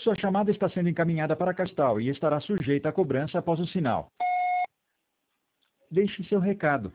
Sua chamada está sendo encaminhada para a Castal e estará sujeita a cobrança após o sinal. Deixe seu recado.